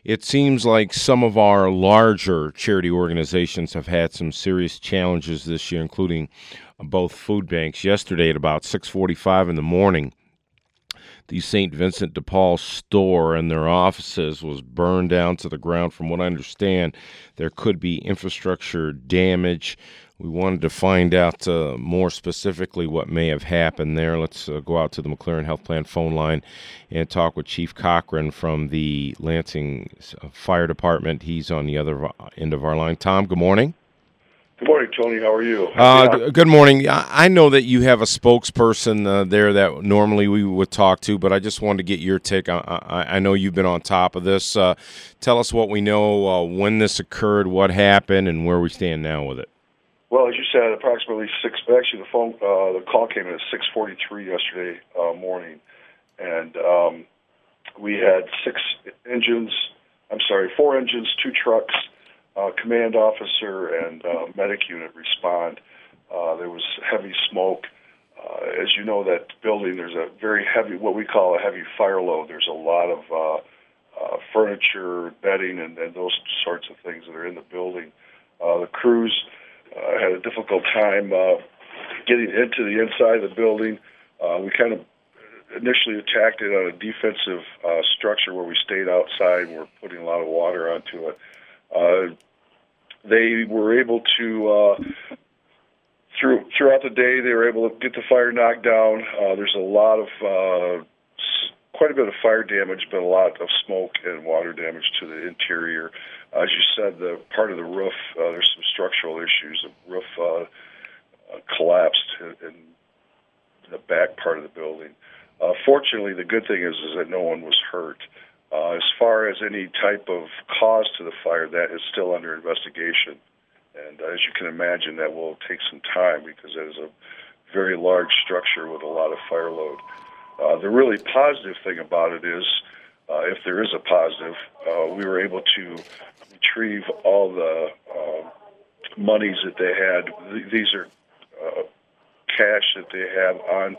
It seems like some of our larger charity organizations have had some serious challenges this year, including both food banks. Yesterday at about 6:45 in the morning, the St. Vincent de Paul store and their offices was burned down to the ground. From what I understand, there could be infrastructure damage. We wanted to find out more specifically what may have happened there. Let's go out to the McLaren Health Plan phone line and talk with Chief Cochran from the Lansing Fire Department. He's on the other end of our line. Tom, good morning. Good morning, Tony. How are you? Good morning. I know that you have a spokesperson there that normally we would talk to, but I just wanted to get your take. I know you've been on top of this. Tell us what we know, when this occurred, what happened, and where we stand now with it. Well, as you said, approximately the call came in at 6:43 yesterday morning, and we had four engines, two trucks, command officer, and medic unit respond. There was heavy smoke. As you know, that building, there's a very heavy, what we call a heavy fire load. There's a lot of furniture, bedding, and those sorts of things that are in the building. The crews had a difficult time getting into the inside of the building. We kind of initially attacked it on a defensive structure where we stayed outside and we're putting a lot of water onto it. They were able to, throughout the day, they were able to get the fire knocked down. There's a lot of, quite a bit of fire damage, but a lot of smoke and water damage to the interior. As you said, the part of the roof, there's some structural issues. The roof collapsed in the back part of the building. Fortunately, the good thing is that no one was hurt. As far as any type of cause to the fire, that is still under investigation. And as you can imagine, that will take some time because that is a very large structure with a lot of fire load. The really positive thing about it is, if there is a positive, we were able to retrieve all the monies that they had. These are cash that they have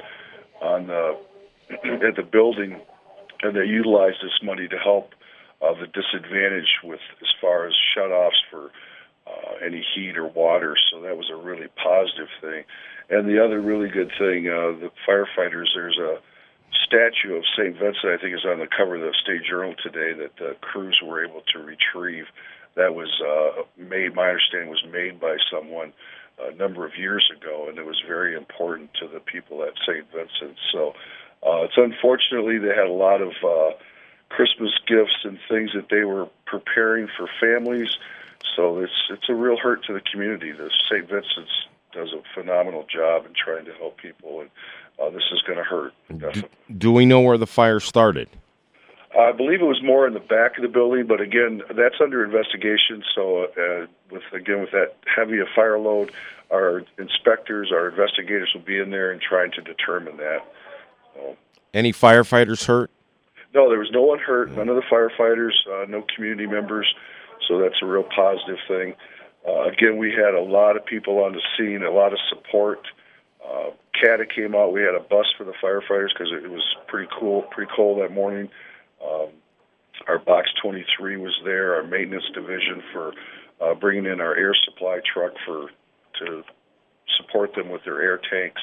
at the building, and they utilized this money to help the disadvantaged with as far as shutoffs for any heat or water. So that was a really positive thing. And the other really good thing, the firefighters, there's a statue of St. Vincent, I think is on the cover of the State Journal today, that the crews were able to retrieve. That was made, my understanding, was made by someone a number of years ago, and it was very important to the people at St. Vincent. So it's unfortunately they had a lot of Christmas gifts and things that they were preparing for families. So it's a real hurt to the community. The St. Vincent's does a phenomenal job in trying to help people, and this is going to hurt. Do we know where the fire started? I believe it was more in the back of the building, but again, that's under investigation. So with that heavy a fire load, our inspectors, our investigators will be in there and trying to determine that. So, any firefighters hurt? No, there was no one hurt. None of the firefighters, no community members. So that's a real positive thing. Again, we had a lot of people on the scene, a lot of support. CATA came out. We had a bus for the firefighters because it was pretty cold that morning. Our Box 23 was there, our maintenance division for bringing in our air supply truck to support them with their air tanks.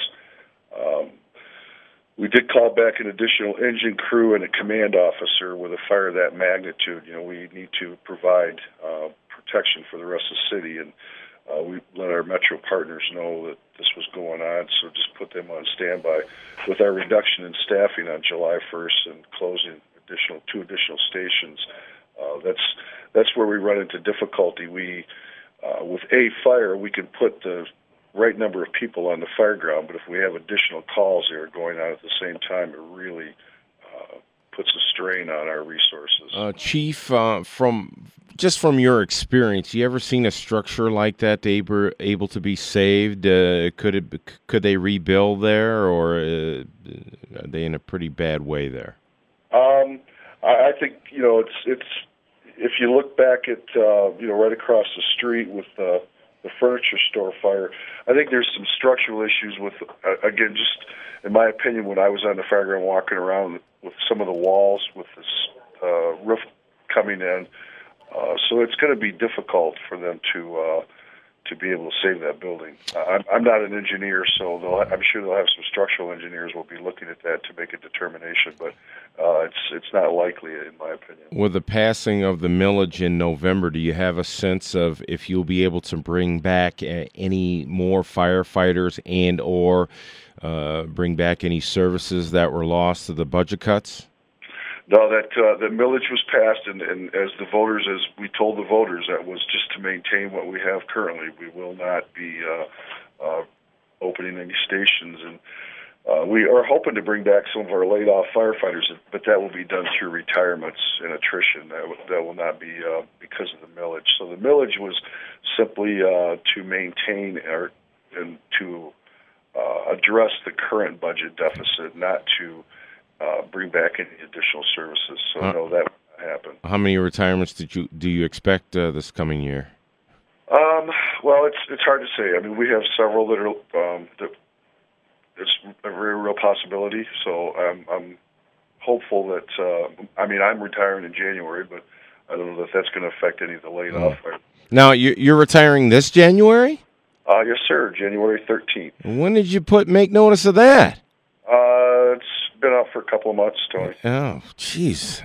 We did call back an additional engine crew and a command officer with a fire of that magnitude. You know, we need to provide protection for the rest of the city, and we let our Metro partners know that this was going on, so just put them on standby. With our reduction in staffing on July 1st and closing two additional stations, that's where we run into difficulty. We with a fire, we can put the right number of people on the fire ground, but if we have additional calls that are going on at the same time, it really puts a strain on our resources. Chief, from your experience, you ever seen a structure like that able to be saved? Could they rebuild there, or are they in a pretty bad way there? I think it's if you look back at right across the street with the furniture store fire, I think there's some structural issues with, again, just in my opinion, when I was on the fireground walking around with some of the walls with this roof coming in. So it's going to be difficult for them to be able to save that building. I'm not an engineer, so I'm sure they'll have some structural engineers will be looking at that to make a determination, but it's not likely, in my opinion. With the passing of the millage in November, do you have a sense of if you'll be able to bring back any more firefighters and or bring back any services that were lost to the budget cuts? No, that the millage was passed, and as we told the voters, that was just to maintain what we have currently. We will not be opening any stations, and we are hoping to bring back some of our laid-off firefighters, but that will be done through retirements and attrition. That will not be because of the millage. So the millage was simply to maintain and to address the current budget deficit, not to bring back any additional services. So no, that will not happen. How many retirements do you expect this coming year? Well, it's hard to say. I mean, we have several that are that it's a very real possibility. So I'm hopeful that I'm retiring in January, but I don't know that that's going to affect any of the laid off. Now you're retiring this January? Yes, sir. January 13th. When did you make notice of that? It's been out for a couple of months, Tony. Oh, jeez.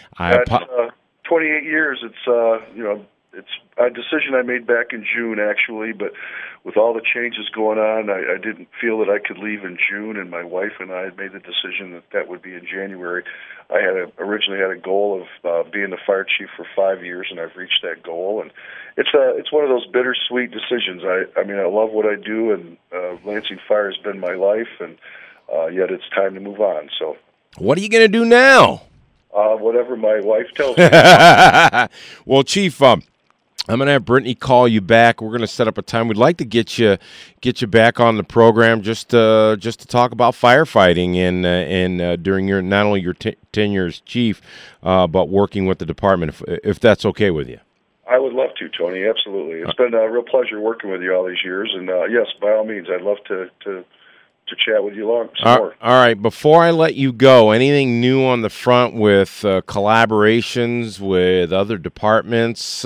28 years. It's a decision I made back in June, actually, but with all the changes going on, I didn't feel that I could leave in June, and my wife and I had made the decision that would be in January. I originally had a goal of being the fire chief for 5 years, and I've reached that goal, and it's one of those bittersweet decisions. I love what I do, and Lansing Fire has been my life, and yet it's time to move on. So, what are you going to do now? Whatever my wife tells me. Well, Chief, I'm going to have Brittany call you back. We're going to set up a time. We'd like to get you back on the program just to talk about firefighting and during your not only your tenure as chief, but working with the department, if that's okay with you. I would love to, Tony. Absolutely. It's been a real pleasure working with you all these years, and yes, by all means, I'd love to chat with you some more. All right. Before I let you go, anything new on the front with collaborations with other departments?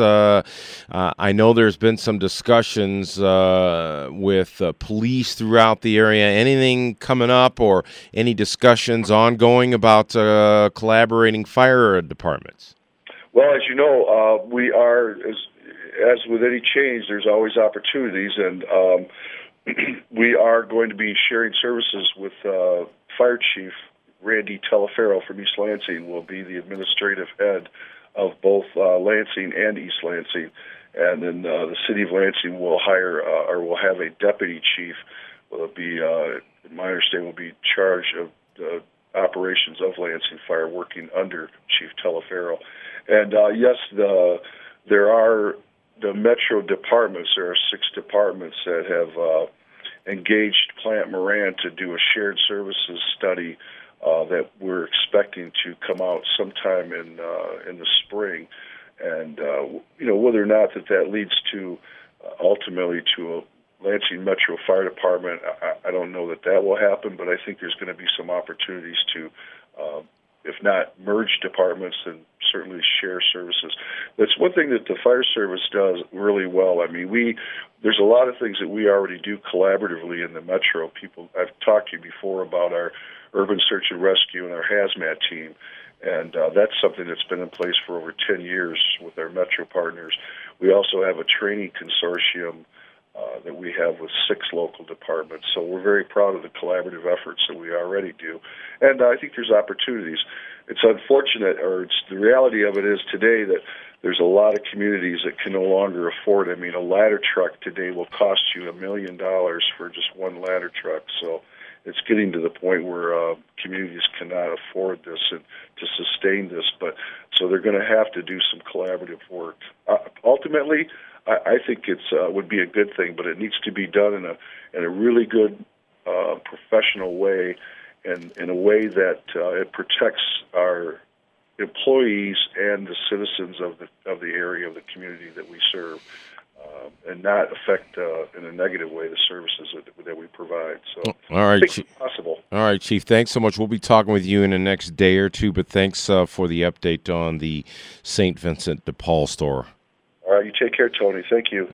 I know there's been some discussions with police throughout the area. Anything coming up or any discussions ongoing about collaborating fire departments? Well, as you know, we are, as with any change, there's always opportunities, and we are going to be sharing services with Fire Chief Randy Telefero from East Lansing. Will be the administrative head of both Lansing and East Lansing, and then the city of Lansing will hire or will have a deputy chief. Will be, my understanding, will be charged of the operations of Lansing Fire, working under Chief Telefero. And yes, there are the metro departments. There are 6 departments that have engaged Plant Moran to do a shared services study that we're expecting to come out sometime in the spring. And whether or not that leads to ultimately to a Lansing Metro Fire Department, I don't know that will happen, but I think there's going to be some opportunities to, if not merge departments, then certainly share services. That's one thing that the fire service does really well. I mean, there's a lot of things that we already do collaboratively in the metro. I've talked to you before about our urban search and rescue and our hazmat team, and that's something that's been in place for over 10 years with our metro partners. We also have a training consortium that we have with 6 local departments. So we're very proud of the collaborative efforts that we already do. And I think there's opportunities. It's unfortunate, or the reality of it is today that there's a lot of communities that can no longer afford it. I mean, a ladder truck today will cost you $1 million for just one ladder truck. So it's getting to the point where communities cannot afford this and to sustain this. But so they're going to have to do some collaborative work. Ultimately, I think it would be a good thing, but it needs to be done in a really good professional way, and in a way that it protects our employees and the citizens of the area, of the community that we serve. and not affect in a negative way the services that we provide. So, all right, I think it's possible. All right, Chief. Thanks so much. We'll be talking with you in the next day or two. But thanks for the update on the St. Vincent de Paul store. All right, you take care, Tony. Thank you.